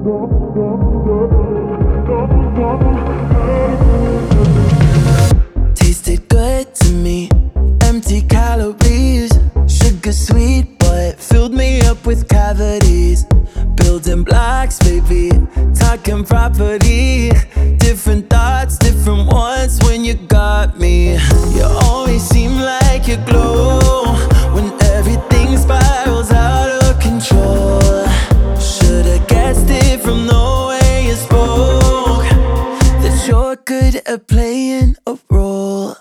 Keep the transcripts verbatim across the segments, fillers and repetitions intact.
Tasted good to me, empty calories, sugar sweet but filled me up with cavities. Building blocks, baby, talking property. Different thoughts, different ones when you got me. You always seem like you glow when everything spirals out of control. Should've guessed it from the way you spoke, that you're good at playing a role.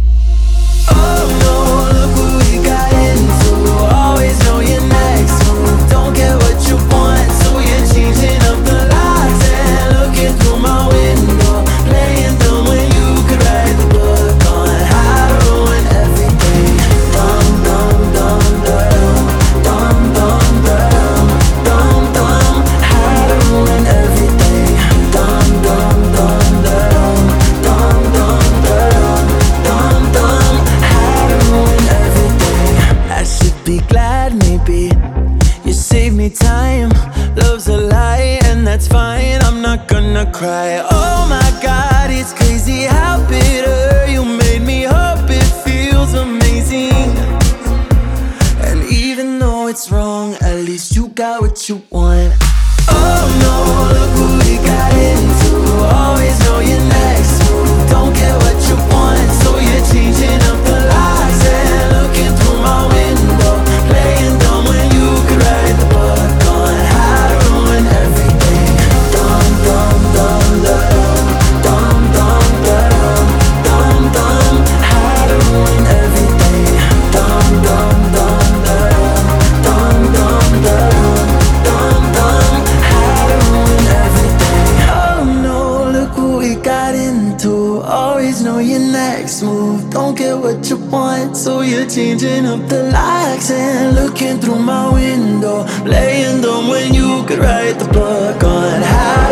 Oh no, look what we got into. Always know your next move. Don't get what you want, so you're changing up the locks and looking through my window, playing dumb when you could write the book on how to ruin everything. Dum dum dum dum dum dum dum dum dum. How to ruin everything. Dum dum dum dum dum dum dum dum dum. How to ruin everything. I should be glad, maybe you saved me time. Love's a lie, and that's fine. I'm not gonna cry. Oh my God, it's crazy how bitter you made me. Hope it feels amazing. And even though it's wrong, at least you got what you want. Oh no, look what we got into. Always know your next move. Don't get what you want, so you're changing up the locks and looking through my window, playing dumb when you could write the book on how to ruin everything. Dum dum dum dum dum dum dum dum dum. How to ruin everything. Dum dum dum dum dum dum dum dum dum. How to ruin everything. Oh no, look what we got into. Always know your next move. Don't get what you want, so you're changing up the locks and looking through my window, playing dumb when you could write the book on how